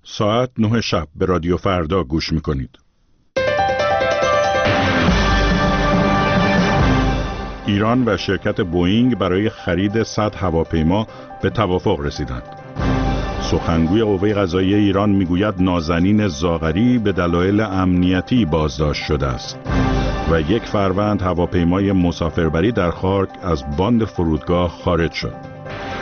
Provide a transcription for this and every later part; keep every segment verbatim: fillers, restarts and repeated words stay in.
ساعت نه شب به رادیو فردا گوش میکنید. ایران و شرکت بوئینگ برای خرید صد هواپیما به توافق رسیدند. سخنگوی قوه قضاییه ایران میگوید نازنین زاغری به دلایل امنیتی بازداشت شده است و یک فروند هواپیمای مسافربری در خارک از باند فرودگاه خارج شد.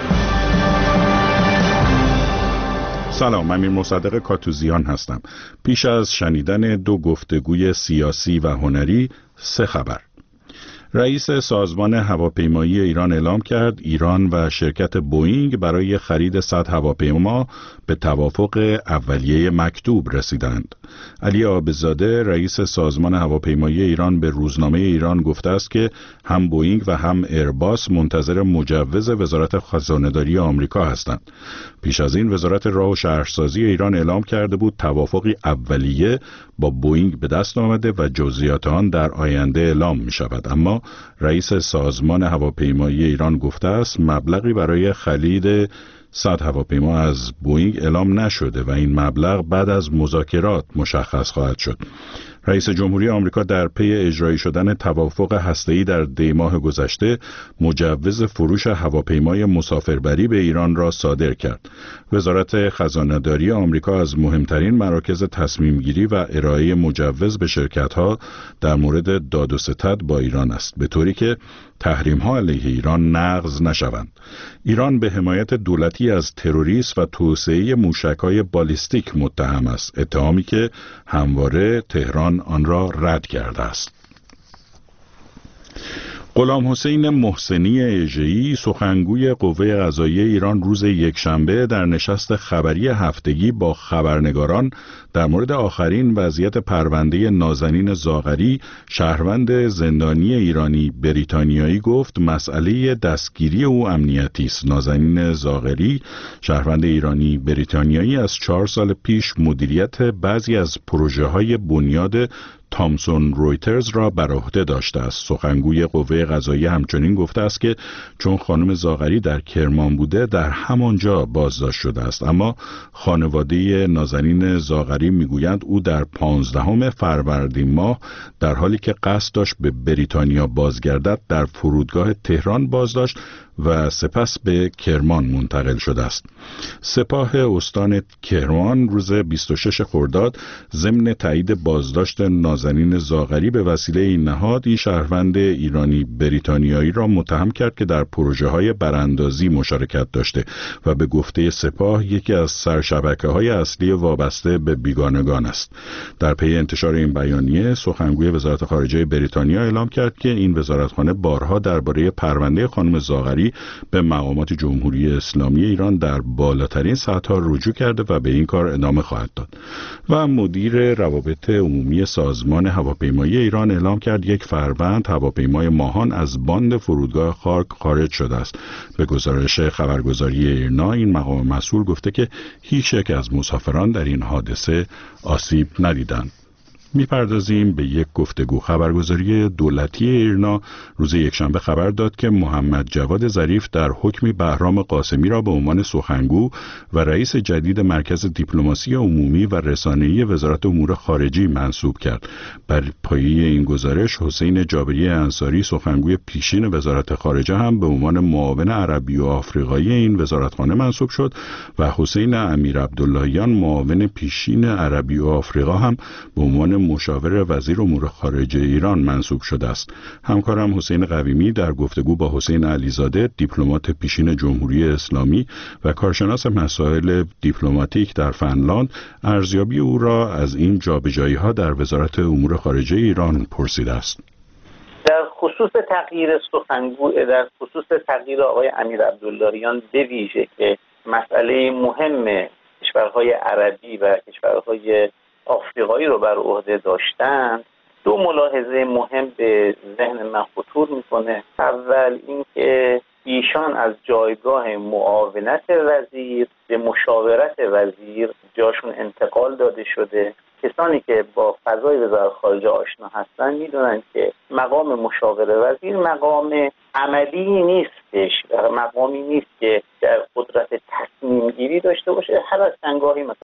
سلام، من امیر مصدق کاتوزیان هستم. پیش از شنیدن دو گفتگوی سیاسی و هنری، سه خبر. رئیس سازمان هواپیمایی ایران اعلام کرد ایران و شرکت بوئینگ برای خرید صد هواپیما به توافق اولیه مکتوب رسیدند. علی عابدزاده رئیس سازمان هواپیمایی ایران به روزنامه ایران گفته است که هم بوئینگ و هم ایرباس منتظر مجوز وزارت خزانه‌داری آمریکا هستند. پیش از این وزارت راه و شهرسازی ایران اعلام کرده بود توافقی اولیه با بوئینگ به دست آمده و جزئیات آن در آینده اعلام می شود. اما رئیس سازمان هواپیمایی ایران گفته است مبلغی برای خرید صد هواپیما از بوئینگ اعلام نشده و این مبلغ بعد از مذاکرات مشخص خواهد شد. رئیس جمهوری آمریکا در پی اجرایی شدن توافق هسته‌ای در دی ماه گذشته مجوز فروش هواپیمای مسافربری به ایران را صادر کرد. وزارت خزانه‌داری آمریکا از مهمترین مراکز تصمیم گیری و ارائه مجوز به شرکت‌ها در مورد داد و ستد با ایران است، به طوری که تحریم‌ها علیه ایران نقض نشوند. ایران به حمایت دولتی از تروریسم و توسعه موشک‌های بالیستیک متهم است، اتهامی که همواره تهران آن را رد کرده است. غلام حسین محسنی اژه‌ای سخنگوی قوه قضاییه ایران روز یکشنبه در نشست خبری هفتگی با خبرنگاران در مورد آخرین وضعیت پرونده نازنین زاغری شهروند زندانی ایرانی بریتانیایی گفت مسئله دستگیری او امنیتی است. نازنین زاغری شهروند ایرانی بریتانیایی از چهار سال پیش مدیریت بعضی از پروژه‌های بنیاد تامسون رویترز را بر عهده داشته است. سخنگوی قوه قضاییه همچنین گفته است که چون خانم زاغری در کرمان بوده در همانجا بازداشت شده است، اما خانواده نازنین زاغری میگویند او در پانزدهم فروردین ماه در حالی که قصد داشت به بریتانیا بازگردد در فرودگاه تهران بازداشت و سپس به کرمان منتقل شده است. سپاه استان کرمان روز بیست و شش خرداد ضمن تایید بازداشت نازنین زاغری به وسیله این نهاد این شهروند ایرانی بریتانیایی را متهم کرد که در پروژه‌های براندازی مشارکت داشته و به گفته سپاه یکی از سرشبکه‌های اصلی وابسته به بیگانگان است. در پی انتشار این بیانیه سخنگوی وزارت خارجه بریتانیا اعلام کرد که این وزارتخانه بارها درباره پرونده خانم زاغری به مقامات جمهوری اسلامی ایران در بالاترین سطح‌ها رجوع کرده و به این کار ادامه خواهد داد. و مدیر روابط عمومی سازمان هواپیمایی ایران اعلام کرد یک فروند هواپیمای ماهان از باند فرودگاه خارک خارج شده است. به گزارش خبرگزاری ایرنا این مقام مسئول گفته که هیچ یک از مسافران در این حادثه آسیب ندیدند. میپردازیم به یک گفتگو. خبرگزاری دولتی ایرنا روز یکشنبه خبر داد که محمد جواد ظریف در حکمی بهرام قاسمی را به عنوان سخنگو و رئیس جدید مرکز دیپلماسی عمومی و رسانه‌ای وزارت امور خارجه منصوب کرد. بر پایه این گزارش حسین جابری انصاری سخنگوی پیشین وزارت خارجه هم به عنوان معاون عربی و آفریقایی این وزارتخانه منصوب شد و حسین امیرعبداللهیان معاون پیشین عربی و آفریقا هم به عنوان مشاور وزیر امور خارجه ایران منصوب شده است. همکارم حسین قویمی در گفتگو با حسین علیزاده دیپلمات پیشین جمهوری اسلامی و کارشناس مسائل دیپلماتیک در فنلاند ارزیابی او را از این جابجایی‌ها در وزارت امور خارجه ایران پرسیده است. در خصوص تغییر سخنگو در خصوص تغییر آقای امیرعبداللهیان به ویژه که مسئله مهم کشورهای عربی و کشورهای آفریقایی رو بر عهده داشتند، دو ملاحظه مهم به ذهن من خطور میکنه. اول اینکه ایشان از جایگاه معاونت وزیر به مشاورت وزیر جاشون انتقال داده شده. کسانی که با فضای وزارت خارجه آشنا هستن میدونن که مقام مشاور وزیر مقام عملی نیستش، مقامی نیست که در قدرت تصمیم گیری داشته باشه. هر از چندگاهی مثلا